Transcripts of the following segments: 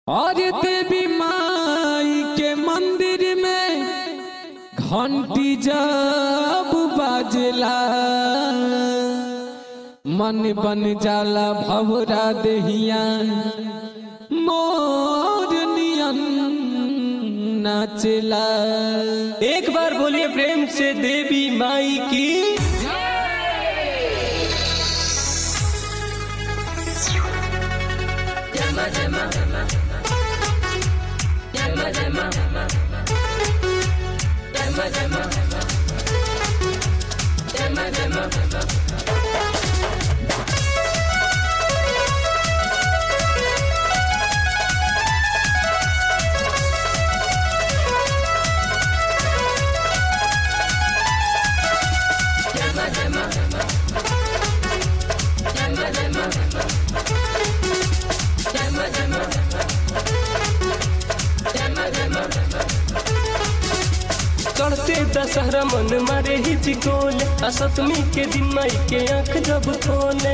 और देवी माई के मंदिर में घंटी जब बाजला मन बन जाला भवरा देहिया मोर नियन नाचला। एक बार बोलिए प्रेम से देवी माई की। चढ़ते दशहरा मन मारे ही चिकोले, सप्तमी के दिन माई के आँख जब खोले।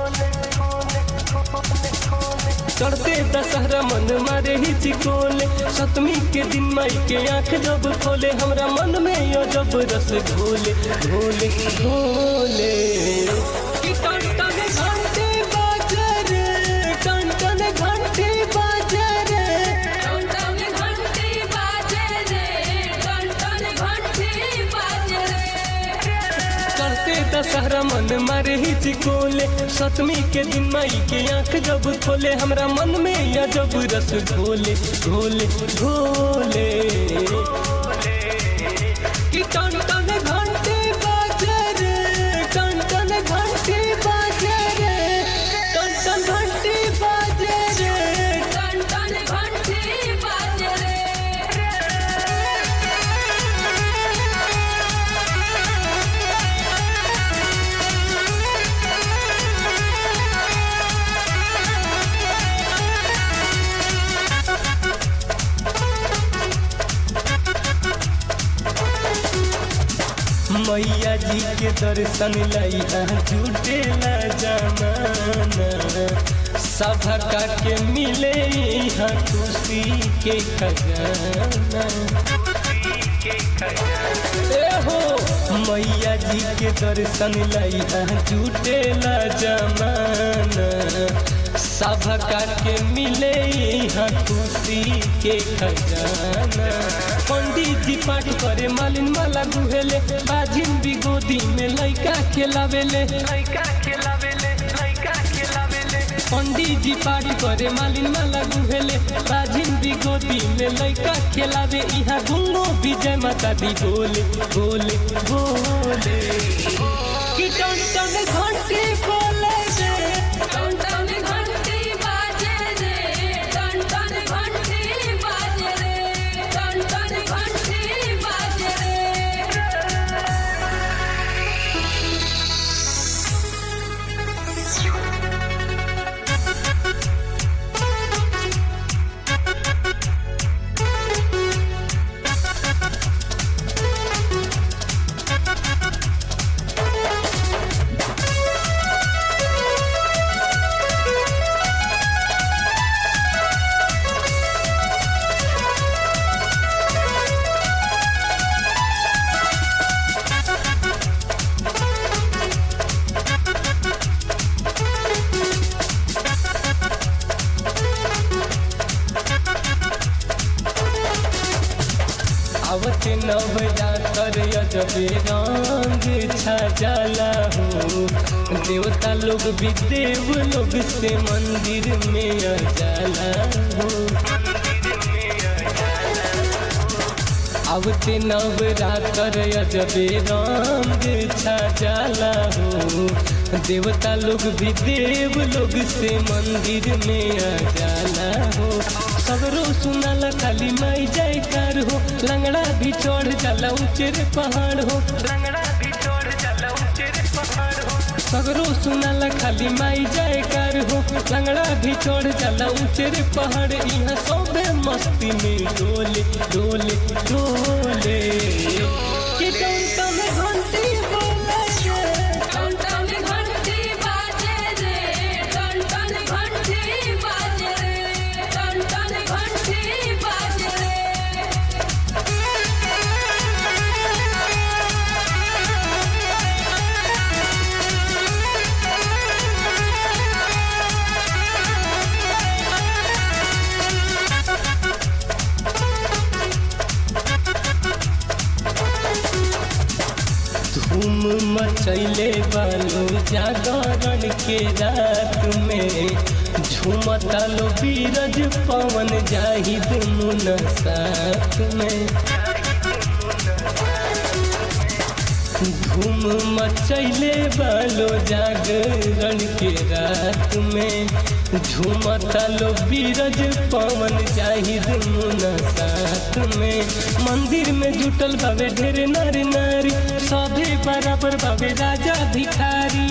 चढ़ते दशहरा मन मारे ही चिकोले, सप्तमी के दिन माई के आँख जब खोले। हमरा मन में यो जब रस घोले घोले घोले। टन टन घंटे बाजे रे, टन टन घंटे बाजे रे, टन टन घंटी बाजे रे, टन टन घंटी बाजे रे। चढ़ते दशहरा मन मारे ही चिकोले, सप्तमी के दिन माई के आँख जब खोले। हमरा मन में या जब रस घोले घोले घोले। कि टन टन घंटे बाजे रे, टन टन घंटे बाजे रे, टन टन घंटे बाजे रे। टन टन घंटी बाजे रे। मैया जी के दर्शन लैया जुटेला जमाना, सभका के मिले यहाँ खुशी के खजाना। ए हो मैया जी के दर्शन लैया जुटेला जमाना, सभका के मिले यहाँ खुशी के खजाना। पंडित जी पाठ करे मालिन माला गुहेले, बाजिन भी गोदी में लइका खेलावेले। पंडित जी पाठ करे मालिन माला गुहेले, बाजिन भी गोदी में लइका खेलावे। यहाँ गुंगो विजय माता दी बोले बोले बोले। कि टन टन घंटी बोले रे, टन टन घंटी बाजे रे, टन टन घंटी बाजे रे, टन टन घंटी बाजे रे। आवत नवरातर अजबे रंग छा जाला हो, देवता लोग भी देव लोग से मंदिर में आ जाला हो। आवते नवरातर अजबे रंग छा जाला हो, देवता लोग भी देव लोग से मंदिर में आ जाला हो। सगरो सुनाला खाली माई जयकार हो, लंगड़ा भी चढ़ जाला ऊंचे रे पहाड़ हो। सगरो सुनाला खाली माई जयकार हो, लंगड़ा भी चढ़ जाला ऊंचे रे पहाड़। यहाँ सबे मस्ती में डोले डोले डोले। कि टन टन घंटी बोले रे, टन टन घंटी बाजे रे, टन टन घंटी बाजे रे, टन टन मचैले बालो जागरण के रात में झूमता लो बीरज पवन जाहिद मुना साथ में धूम मचैले बालो जागरण के रात में झूमता लो बीरज पवन जाहिद मुना साथ में मंदिर में जुटल बाबे ढेर नारी नारी सभी बराबर बाबे राजा भिखारी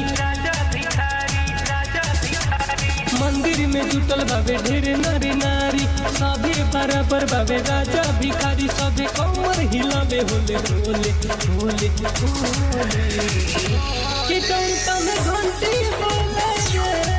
मंदिर में जुटल बाबे ढेर नारी नारी सभी बराबर बाबे राजा भिखारी सभी कमर हिलावे होले होले होले होले कि टन टन घंटी बोले